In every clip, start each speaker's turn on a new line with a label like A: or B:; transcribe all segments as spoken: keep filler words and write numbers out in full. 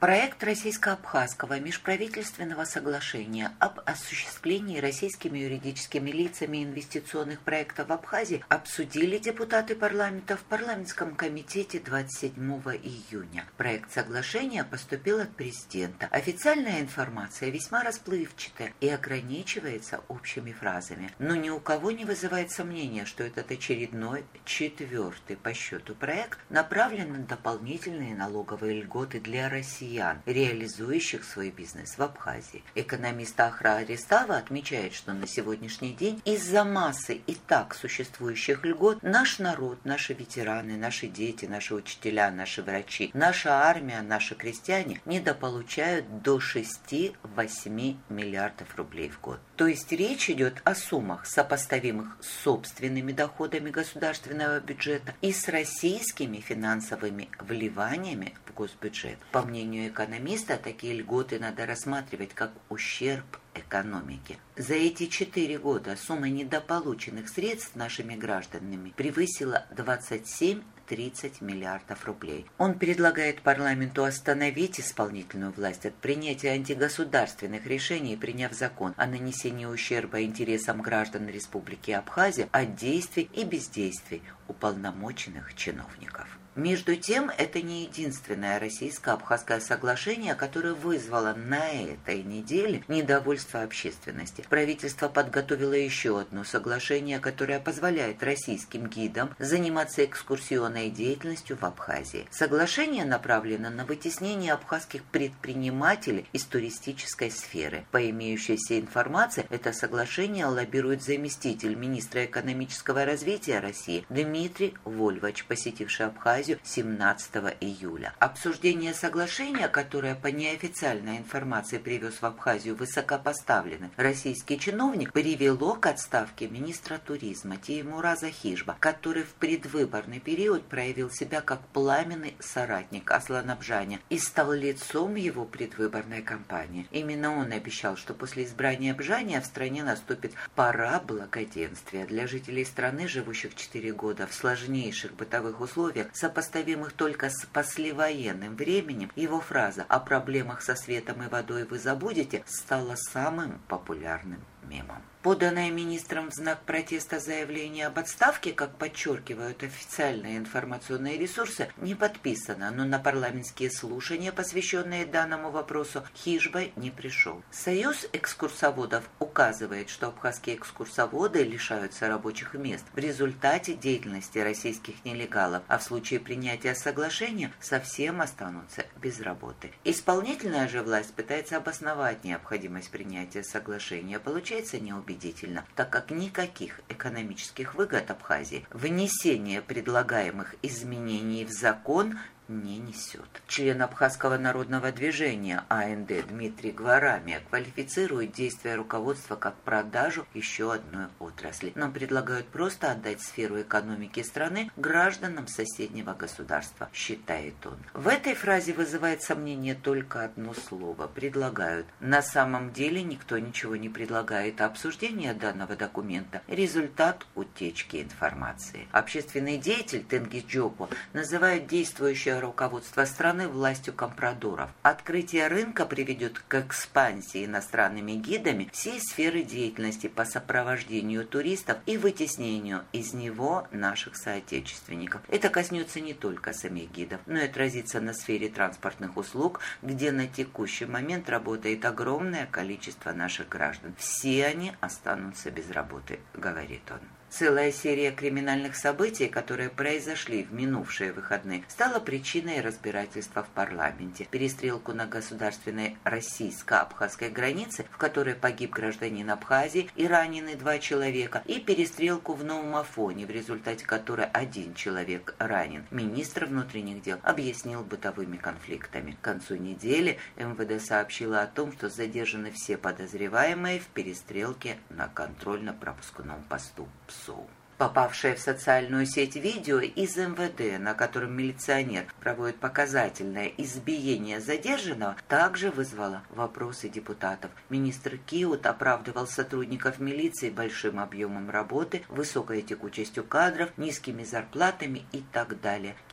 A: Проект Российско-Абхазского межправительственного соглашения об осуществлении российскими юридическими лицами инвестиционных проектов в Абхазии обсудили депутаты парламента в парламентском комитете двадцать седьмого июня. Проект соглашения поступил от президента. Официальная информация весьма расплывчатая и ограничивается общими фразами. Но ни у кого не вызывает сомнения, что этот очередной, четвертый по счету проект направлен на дополнительные налоговые льготы для России, реализующих свой бизнес в Абхазии. Экономист Ахра Арестава отмечает, что на сегодняшний день из-за массы и так существующих льгот наш народ, наши ветераны, наши дети, наши учителя, наши врачи, наша армия, наши крестьяне недополучают до шести-восьми миллиардов рублей в год. То есть речь идет о суммах, сопоставимых с собственными доходами государственного бюджета и с российскими финансовыми вливаниями в госбюджет. По мнению экономиста, такие льготы надо рассматривать как ущерб экономике. За эти четыре года сумма недополученных средств нашими гражданами превысила двадцать семь тридцать миллиардов рублей. Он предлагает парламенту остановить исполнительную власть от принятия антигосударственных решений, приняв закон о нанесении ущерба интересам граждан Республики Абхазия от действий и бездействий уполномоченных чиновников. Между тем, это не единственное российско-абхазское соглашение, которое вызвало на этой неделе недовольство общественности. Правительство подготовило еще одно соглашение, которое позволяет российским гидам заниматься экскурсионной деятельностью в Абхазии. Соглашение направлено на вытеснение абхазских предпринимателей из туристической сферы. По имеющейся информации, это соглашение лоббирует заместитель министра экономического развития России Дмитрий Вольвач, посетивший Абхазию семнадцатого июля. Обсуждение соглашения, которое по неофициальной информации привез в Абхазию высокопоставленный российский чиновник, привело к отставке министра туризма Теймура Захижба, который в предвыборный период проявил себя как пламенный соратник Аслана Бжаня и стал лицом его предвыборной кампании. Именно он обещал, что после избрания Бжаня в стране наступит пора благоденствия. Для жителей страны, живущих четыре года в сложнейших бытовых условиях, сопоставимых только с послевоенным временем, его фраза «о проблемах со светом и водой вы забудете» стала самым популярным мемом. Поданное министром в знак протеста заявление об отставке, как подчеркивают официальные информационные ресурсы, не подписано, но на парламентские слушания, посвященные данному вопросу, Хижба не пришел. Союз экскурсоводов указывает, что абхазские экскурсоводы лишаются рабочих мест в результате деятельности российских нелегалов, а в случае принятия соглашения совсем останутся без работы. Исполнительная же власть пытается обосновать необходимость принятия соглашения, получается неубедительно. Убедительно, так как никаких экономических выгод Абхазии внесение предлагаемых изменений в закон не несет. Член Абхазского народного движения А Н Д Дмитрий Гварамия квалифицирует действия руководства как продажу еще одной отрасли. Нам предлагают просто отдать сферу экономики страны гражданам соседнего государства, считает он. В этой фразе вызывает сомнение только одно слово – предлагают. На самом деле никто ничего не предлагает, а обсуждение данного документа – результат утечки информации. Общественный деятель Тенгиз Джопо называет действующее руководство страны властью компрадоров. Открытие рынка приведет к экспансии иностранными гидами всей сферы деятельности по сопровождению туристов и вытеснению из него наших соотечественников. Это коснется не только самих гидов, но и отразится на сфере транспортных услуг, где на текущий момент работает огромное количество наших граждан. Все они останутся без работы, говорит он. Целая серия криминальных событий, которые произошли в минувшие выходные, стала причиной разбирательства в парламенте. Перестрелку на государственной российско-абхазской границе, в которой погиб гражданин Абхазии и ранены два человека, и перестрелку в Новом Афоне, в результате которой один человек ранен. Министр внутренних дел объяснил бытовыми конфликтами. К концу недели Эм Вэ Дэ сообщила о том, что задержаны все подозреваемые в перестрелке на контрольно-пропускном посту ПСОУ. Попавшее в социальную сеть видео из Эм Вэ Дэ, на котором милиционер проводит показательное избиение задержанного, также вызвало вопросы депутатов. Министр Киут оправдывал сотрудников милиции большим объемом работы, высокой текучестью кадров, низкими зарплатами и так далее.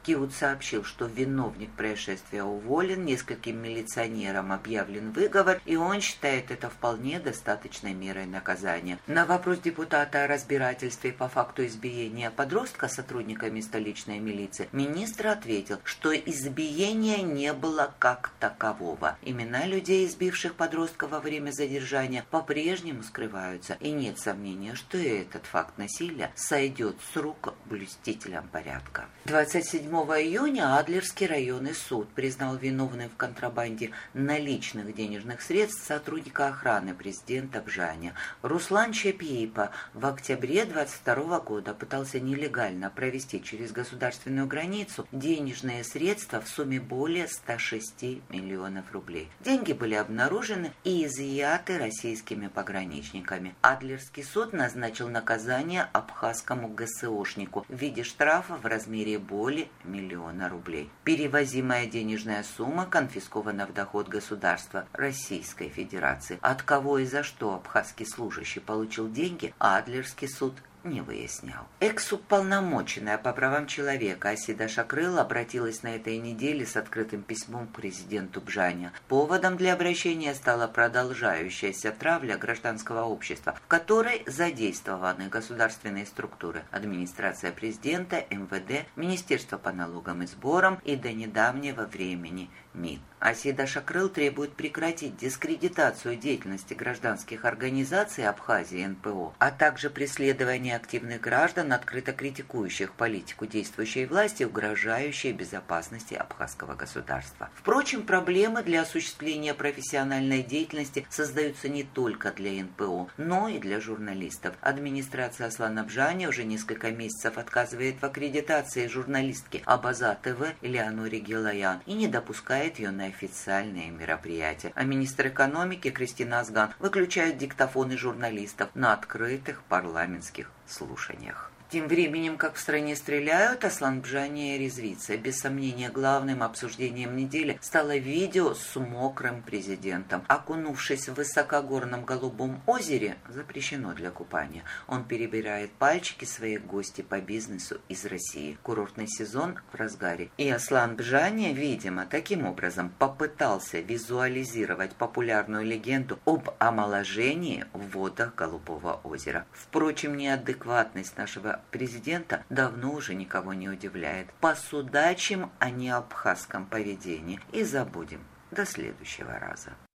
A: Киут сообщил, что виновник происшествия уволен, нескольким милиционерам объявлен выговор, и он считает это вполне достаточной мерой наказания. На вопрос депутата о разбирательстве по факту избиения подростка сотрудниками столичной милиции министр ответил, что избиения не было как такового. Имена людей, избивших подростка во время задержания, по-прежнему скрываются, и нет сомнения, что и этот факт насилия сойдет с рук блюстителям порядка. двадцать седьмого июня Адлерский районный суд признал виновным в контрабанде наличных денежных средств сотрудника охраны президента Бжаня. Руслан Чепьипа в октябре двадцать второго года пытался нелегально провести через государственную границу денежные средства в сумме более ста шести миллионов рублей. Деньги были обнаружены и изъяты российскими пограничниками. Адлерский суд назначил наказание абхазскому ГСОшнику в виде штрафа в размере более миллиона рублей. Перевозимая денежная сумма конфискована в доход государства Российской Федерации. От кого и за что абхазский служащий получил деньги, Адлерский суд не выяснял. Экс-уполномоченная по правам человека Асида Шакрыл обратилась на этой неделе с открытым письмом к президенту Бжаня. Поводом для обращения стала продолжающаяся травля гражданского общества, в которой задействованы государственные структуры: администрация президента, эм вэ дэ, Министерство по налогам и сборам и до недавнего времени МИД. Асида Шакрыл требует прекратить дискредитацию деятельности гражданских организаций Абхазии эн пэ о, а также преследование активных граждан, открыто критикующих политику действующей власти, угрожающей безопасности абхазского государства. Впрочем, проблемы для осуществления профессиональной деятельности создаются не только для эн пэ о, но и для журналистов. Администрация Аслана Бжаня уже несколько месяцев отказывает в аккредитации журналистки Абаза ТВ Элеоноре Гилаян и не допускает ее на официальные мероприятия. А министр экономики Кристина Азган выключает диктофоны журналистов на открытых парламентских слушаниях. Тем временем, как в стране стреляют, Аслан Бжаня резвится. Без сомнения, главным обсуждением недели стало видео с мокрым президентом. Окунувшись в высокогорном Голубом озере, запрещено для купания, он перебирает пальчики своих гостей по бизнесу из России. Курортный сезон в разгаре. И Аслан Бжаня, видимо, таким образом попытался визуализировать популярную легенду об омоложении в водах Голубого озера. Впрочем, неадекватность нашего президента давно уже никого не удивляет. Посудачим о неабхазском поведении и забудем до следующего раза.